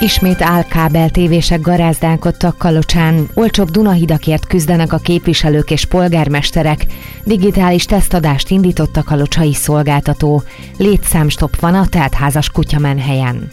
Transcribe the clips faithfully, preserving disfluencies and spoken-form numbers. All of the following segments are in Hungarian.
Ismét álkábel tévések garázdálkodtak Kalocsán, olcsóbb Dunahidakért küzdenek a képviselők és polgármesterek, digitális tesztadást indított a kalocsai szolgáltató, létszámstopp van a teltházas Kutyamenhelyen.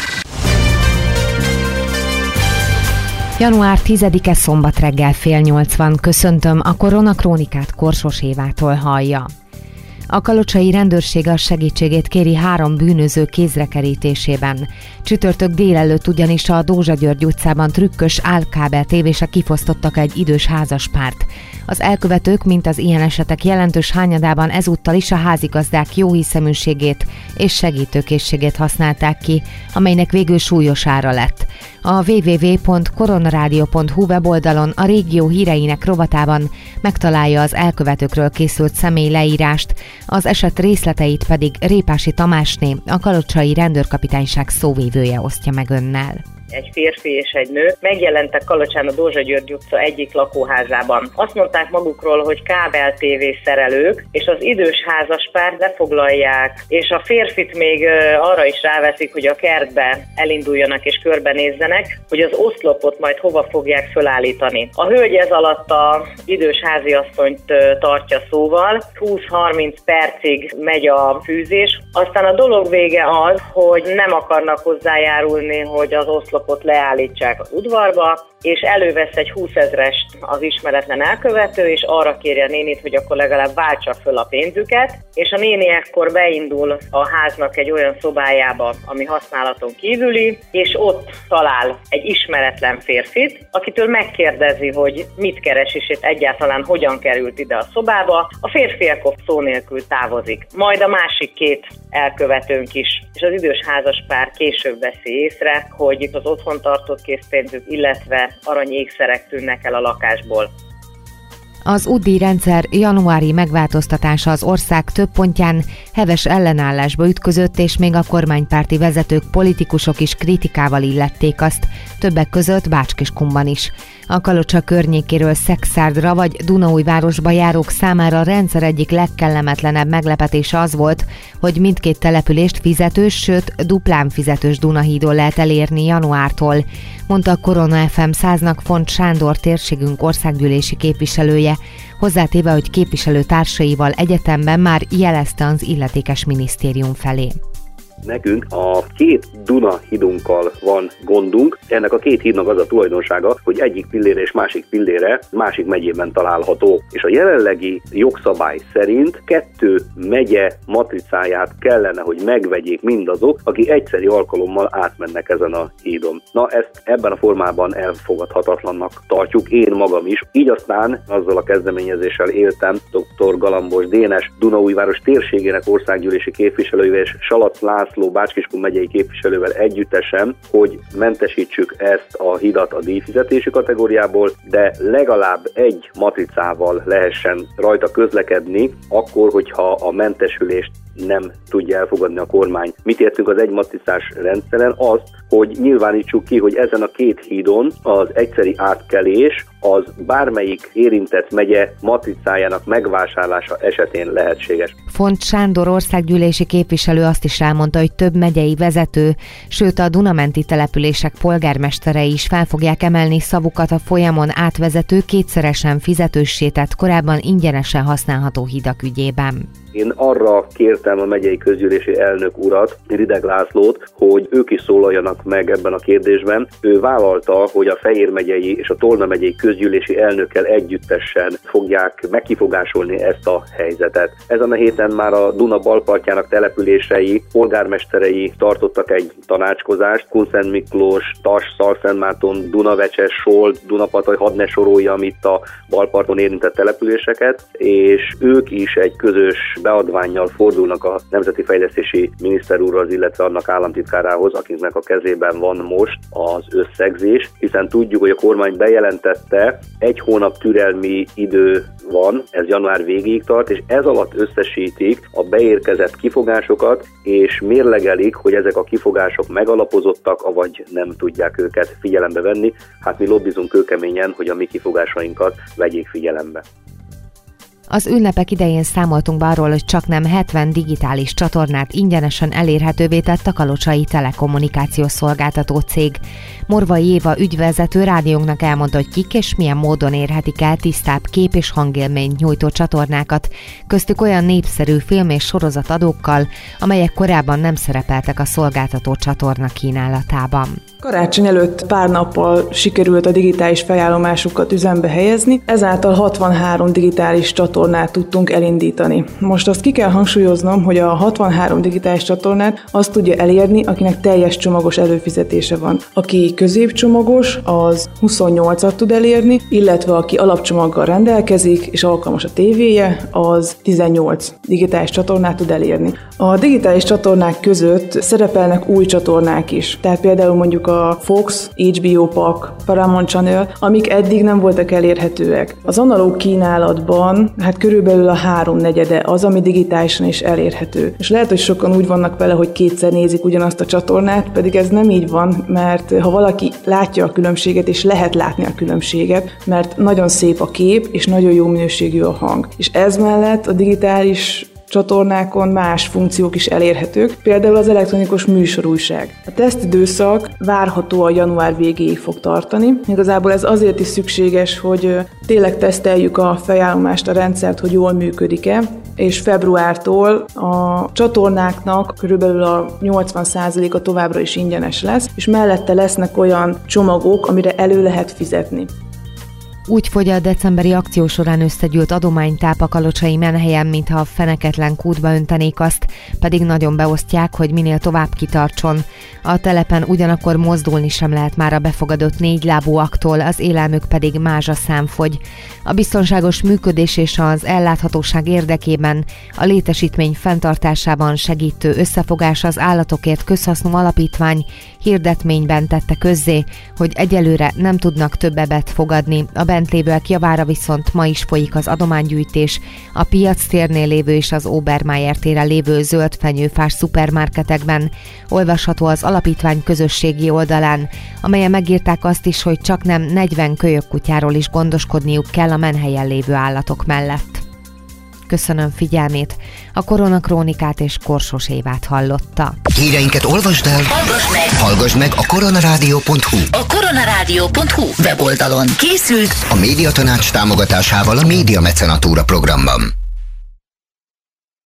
január tizedike szombat reggel fél nyolc van, köszöntöm, a Koronakrónikát Korsos Évától hallja. A kalocsai rendőrség a segítségét kéri három bűnöző kézrekerítésében. Csütörtök délelőtt ugyanis a Dózsa György utcában trükkös álkábel tévések kifosztottak egy idős házaspárt. Az elkövetők, mint az ilyen esetek jelentős hányadában ezúttal is a házigazdák jóhiszeműségét és segítőkészségét használták ki, amelynek végül súlyos ára lett. A double-u double-u double-u pont koronaradio pont hu weboldalon a régió híreinek rovatában megtalálja az elkövetőkről készült személy leírást, az eset részleteit pedig Répási Tamásné, a kalocsai rendőrkapitányság szóvívője osztja meg önnel. Egy férfi és egy nő megjelentek Kalocsán a Dózsa György utca egyik lakóházában. Azt mondták magukról, hogy kábel tévé szerelők, és az idős házaspárt lefoglalják, és a férfit még arra is ráveszik, hogy a kertbe elinduljanak és körbenézzenek, hogy az oszlopot majd hova fogják fölállítani. A hölgy ez alatt az idős háziasszonyt tartja szóval, húsz-harminc percig megy a fűzés, aztán a dolog vége az, hogy nem akarnak hozzájárulni, hogy az oszlop ott leállítsák az udvarba, és elővesz egy húszezrest az ismeretlen elkövető, és arra kérje a nénit, hogy akkor legalább váltsa föl a pénzüket, és a néni ekkor beindul a háznak egy olyan szobájába, ami használaton kívüli, és ott talál egy ismeretlen férfit, akitől megkérdezi, hogy mit keres, és egyáltalán hogyan került ide a szobába. A férfi ekkor szó nélkül távozik. Majd a másik két elkövetőnk is, és az idős házaspár később veszi észre, hogy itt az otthon tartott készpénzük, illetve aranyékszerek tűnnek el a lakásból. Az u dé i rendszer januári megváltoztatása az ország több pontján heves ellenállásba ütközött, és még a kormánypárti vezetők, politikusok is kritikával illették azt, többek között Bács-Kiskunban is. A Kalocsa környékéről Szexárdra vagy Dunaújvárosba járók számára a rendszer egyik legkellemetlenebb meglepetése az volt, hogy mindkét települést fizetős, sőt duplán fizetős Dunahídon lehet elérni januártól, mondta a Korona ef em száznak Font Sándor térségünk országgyűlési képviselője, hozzátéve, hogy képviselőtársaival egyetemben már jelezte az illetékes minisztérium felé. Nekünk a két Dunahidunkkal van gondunk. Ennek a két hídnak az a tulajdonsága, hogy egyik pillére és másik pillére másik megyében található. És a jelenlegi jogszabály szerint kettő megye matricáját kellene, hogy megvegyék mindazok, akik egyszeri alkalommal átmennek ezen a hídon. Na, ezt ebben a formában elfogadhatatlannak tartjuk, én magam is. Így aztán azzal a kezdeményezéssel éltem dr. Galambos Dénes, Dunaújváros térségének országgyűlési képviselőjével és Salac László Bács-Kiskun megyei képviselővel együttesen, hogy mentesítsük ezt a hidat a díjfizetési kategóriából, de legalább egy matricával lehessen rajta közlekedni, akkor, hogyha a mentesülést nem tudja elfogadni a kormány. Mit értünk az egymatricás rendszeren? Azt, hogy nyilvánítsuk ki, hogy ezen a két hídon az egyszeri átkelés az bármelyik érintett megye matricájának megvásárlása esetén lehetséges. Font Sándor országgyűlési képviselő azt is elmondta, hogy több megyei vezető, sőt a dunamenti települések polgármesterei is fel fogják emelni szavukat a folyamon átvezető, kétszeresen fizetőssé tett, korábban ingyenesen használható hidak ügyében. Én arra kértem a megyei közgyűlési elnök urat, Rideg Lászlót, hogy ők is szólaljanak meg ebben a kérdésben. Ő vállalta, hogy a Fejér megyei és a Tolna megyei közgyűlési elnökkel együttesen fogják megkifogásolni ezt a helyzetet. Ezen a héten már a Duna balpartjának települései, polgármesterei tartottak egy tanácskozást. Kunszent Miklós, Tas, Szalszentmárton, Dunavecses, Solt, Dunapataj, hadd ne soroljam itt a balparton érintett településeket, és ők is egy közös beadvánnyal fordulnak a Nemzeti Fejlesztési Miniszter úrhoz, illetve annak államtitkárához, akiknek a kezében van most az összegzés, hiszen tudjuk, hogy a kormány bejelentette, egy hónap türelmi idő van, ez január végéig tart, és ez alatt összesítik a beérkezett kifogásokat, és mérlegelik, hogy ezek a kifogások megalapozottak, avagy nem tudják őket figyelembe venni. Hát mi lobbizunk kőkeményen, hogy a mi kifogásainkat vegyék figyelembe. Az ünnepek idején számoltunk be arról, hogy csaknem hetven digitális csatornát ingyenesen elérhetővé tett a kalocsai telekommunikációs szolgáltató cég. Morvai Éva ügyvezető rádiónknak elmondta, hogy kik és milyen módon érhetik el tisztább kép- és hangélményt nyújtó csatornákat, köztük olyan népszerű film- és sorozatadókkal, amelyek korábban nem szerepeltek a szolgáltató csatorna kínálatában. Karácsony előtt pár nappal sikerült a digitális felállomásukat üzembe helyezni, ezáltal hatvanhárom digitális csatornát tudtunk elindítani. Most azt ki kell hangsúlyoznom, hogy a hatvanhárom digitális csatornát azt tudja elérni, akinek teljes csomagos előfizetése van. Aki középcsomagos, az huszonnyolcat tud elérni, illetve aki alapcsomaggal rendelkezik és alkalmas a tévéje, az tizennyolc digitális csatornát tud elérni. A digitális csatornák között szerepelnek új csatornák is, tehát például mondjuk a Fox, há bé o Pak, Paramount Channel, amik eddig nem voltak elérhetőek. Az analóg kínálatban hát körülbelül a háromnegyede az, ami digitálisan is elérhető. És lehet, hogy sokan úgy vannak vele, hogy kétszer nézik ugyanazt a csatornát, pedig ez nem így van, mert ha valaki látja a különbséget, és lehet látni a különbséget, mert nagyon szép a kép, és nagyon jó minőségű a hang. És ez mellett a digitális csatornákon más funkciók is elérhetők, például az elektronikus műsorújság. A tesztidőszak várhatóan január végéig fog tartani. Igazából ez azért is szükséges, hogy tényleg teszteljük a felállomást, a rendszert, hogy jól működik-e, és februártól a csatornáknak körülbelül a nyolcvan százaléka továbbra is ingyenes lesz, és mellette lesznek olyan csomagok, amire elő lehet fizetni. Úgy fogy a decemberi akció során összegyűlt adománytáp a kalocsai menhelyen, mintha a feneketlen kútba öntenék azt, pedig nagyon beosztják, hogy minél tovább kitartson. A telepen ugyanakkor mozdulni sem lehet már a befogadott négylábúaktól, az élelmük pedig mázsaszám fogy. A biztonságos működés és az elláthatóság érdekében a létesítmény fenntartásában segítő Összefogás az Állatokért Közhasznú Alapítvány hirdetményben tette közzé, hogy egyelőre nem tudnak több ebet fogadni. A bent lévőek javára viszont ma is folyik az adománygyűjtés a Piac térnél lévő és az Obermeier téren lévő zöldfenyőfás szupermarketekben. Olvasható az alapítvány közösségi oldalán, amelyen megírták azt is, hogy csaknem negyven kölyökkutyáról is gondoskodniuk kell a menhelyen lévő állatok mellett. Köszönöm figyelmét, a Koronakrónikát és Korsos Évát hallotta. Híreinket olvasd el, hallgass meg, hallgass meg a koronarádió pont hu. A koronarádió pont hu weboldalon készült a Médiatanács támogatásával a Média Mecenatúra programban.